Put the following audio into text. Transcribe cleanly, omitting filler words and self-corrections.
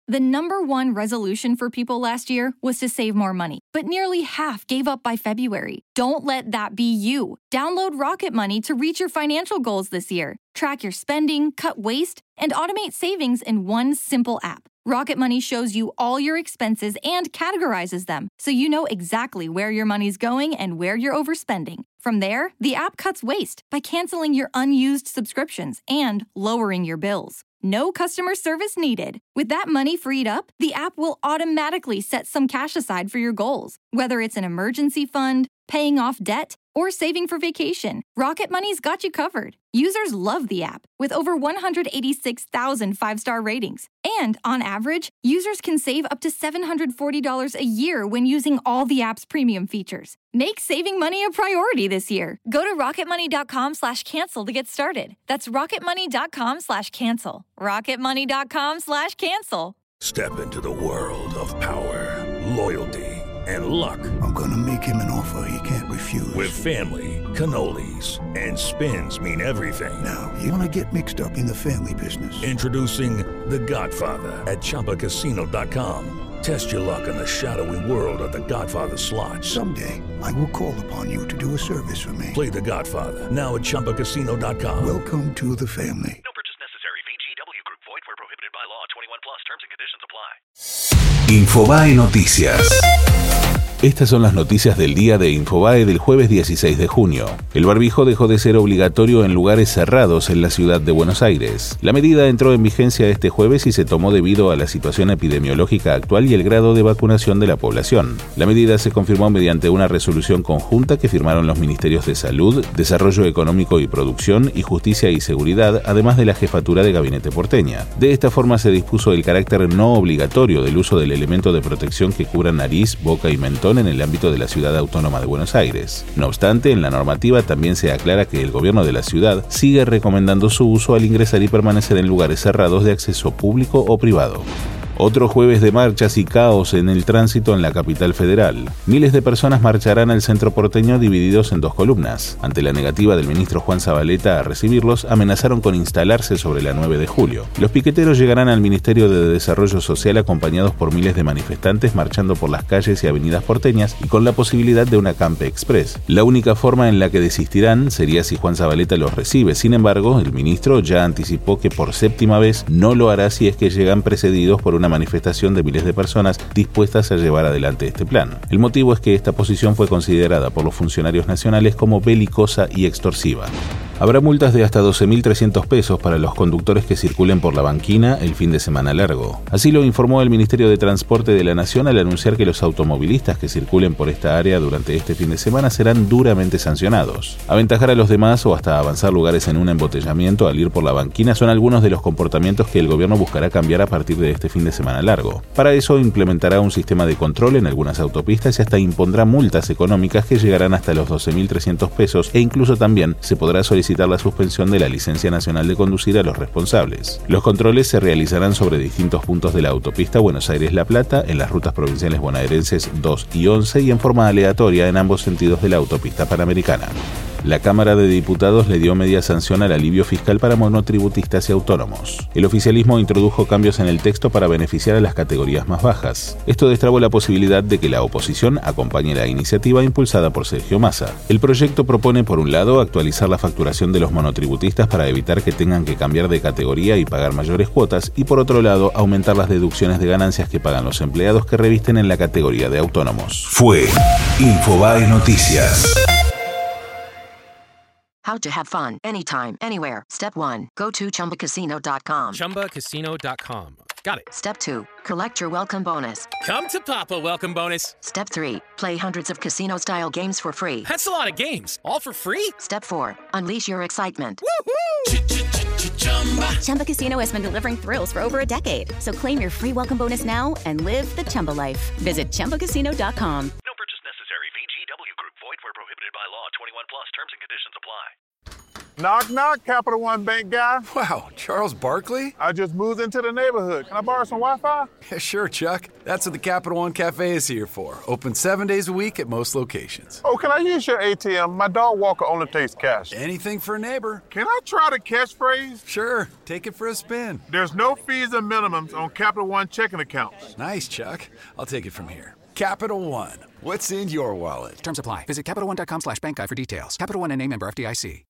The number one resolution for people last year was to save more money, but nearly half gave up by February. Don't let that be you. Download Rocket Money to reach your financial goals this year. Track your spending, cut waste, and automate savings in one simple app. Rocket Money shows you all your expenses and categorizes them, so you know exactly where your money's going and where you're overspending. From there, the app cuts waste by canceling your unused subscriptions and lowering your bills. No customer service needed. With that money freed up, the app will automatically set some cash aside for your goals, whether it's an emergency fund, paying off debt, or saving for vacation. Rocket Money's got you covered. Users love the app, with over 186,000 five-star ratings. And on average, users can save up to $740 a year when using all the app's premium features. Make saving money a priority this year. Go to rocketmoney.com/cancel to get started. That's rocketmoney.com/cancel. rocketmoney.com/cancel. Step into the world of power, loyalty, and luck. I'm gonna make him an offer he can't refuse. With family, cannolis, and spins mean everything. Now, you wanna get mixed up in the family business. Introducing The Godfather at ChumbaCasino.com. Test your luck in the shadowy world of The Godfather slot. Someday, I will call upon you to do a service for me. Play The Godfather now at ChumbaCasino.com. Welcome to the family. No purchase necessary. VGW Group. Void where prohibited by law. 21 plus. Terms and conditions apply. Infobae Noticias. Estas son las noticias del día de Infobae del jueves 16 de junio. El barbijo dejó de ser obligatorio en lugares cerrados en la ciudad de Buenos Aires. La medida entró en vigencia este jueves y se tomó debido a la situación epidemiológica actual y el grado de vacunación de la población. La medida se confirmó mediante una resolución conjunta que firmaron los Ministerios de Salud, Desarrollo Económico y Producción y Justicia y Seguridad, además de la Jefatura de Gabinete porteña. De esta forma se dispuso el carácter no obligatorio del uso del elemento de protección que cubra nariz, boca y mentón en el ámbito de la Ciudad Autónoma de Buenos Aires. No obstante, en la normativa también se aclara que el gobierno de la ciudad sigue recomendando su uso al ingresar y permanecer en lugares cerrados de acceso público o privado. Otro jueves de marchas y caos en el tránsito en la capital federal. Miles de personas marcharán al centro porteño divididos en dos columnas. Ante la negativa del ministro Juan Zabaleta a recibirlos, amenazaron con instalarse sobre la 9 de julio. Los piqueteros llegarán al Ministerio de Desarrollo Social acompañados por miles de manifestantes marchando por las calles y avenidas porteñas y con la posibilidad de una Campe Express. La única forma en la que desistirán sería si Juan Zabaleta los recibe. Sin embargo, el ministro ya anticipó que por séptima vez no lo hará si es que llegan precedidos por una manifestación de miles de personas dispuestas a llevar adelante este plan. El motivo es que esta posición fue considerada por los funcionarios nacionales como belicosa y extorsiva. Habrá multas de hasta 12.300 pesos para los conductores que circulen por la banquina el fin de semana largo. Así lo informó el Ministerio de Transporte de la Nación al anunciar que los automovilistas que circulen por esta área durante este fin de semana serán duramente sancionados. Aventajar a los demás o hasta avanzar lugares en un embotellamiento al ir por la banquina son algunos de los comportamientos que el gobierno buscará cambiar a partir de este fin de semana largo. Para eso implementará un sistema de control en algunas autopistas y hasta impondrá multas económicas que llegarán hasta los 12.300 pesos e incluso también se podrá solicitar la suspensión de la licencia nacional de conducir a los responsables. Los controles se realizarán sobre distintos puntos de la autopista Buenos Aires-La Plata, en las rutas provinciales bonaerenses 2 y 11 y en forma aleatoria en ambos sentidos de la autopista panamericana. La Cámara de Diputados le dio media sanción al alivio fiscal para monotributistas y autónomos. El oficialismo introdujo cambios en el texto para beneficiar a las categorías más bajas. Esto destrabó la posibilidad de que la oposición acompañe la iniciativa impulsada por Sergio Massa. El proyecto propone, por un lado, actualizar la facturación de los monotributistas para evitar que tengan que cambiar de categoría y pagar mayores cuotas, y por otro lado, aumentar las deducciones de ganancias que pagan los empleados que revisten en la categoría de autónomos. Fue Infobae Noticias. How to have fun anytime, anywhere. Step 1. Go to ChumbaCasino.com. ChumbaCasino.com. Got it. Step 2. Collect your welcome bonus. Come to Papa Welcome Bonus. Step 3. Play hundreds of casino-style games for free. That's a lot of games. All for free? Step 4. Unleash your excitement. Woohoo! Chumba Casino has been delivering thrills for over a decade. So claim your free welcome bonus now and live the Chumba life. Visit ChumbaCasino.com. No purchase necessary. VGW Group. Void where prohibited by law. 21 plus. Terms and conditions apply. Knock, knock, Capital One Bank guy. Wow, Charles Barkley? I just moved into the neighborhood. Can I borrow some Wi-Fi? Yeah, sure, Chuck. That's what the Capital One Cafe is here for. Open 7 days a week at most locations. Oh, can I use your ATM? My dog Walker only takes cash. Anything for a neighbor. Can I try the catchphrase? Sure, take it for a spin. There's no fees and minimums on Capital One checking accounts. Nice, Chuck. I'll take it from here. Capital One. What's in your wallet? Terms apply. Visit CapitalOne.com/bankguide for details. Capital One NA, member FDIC.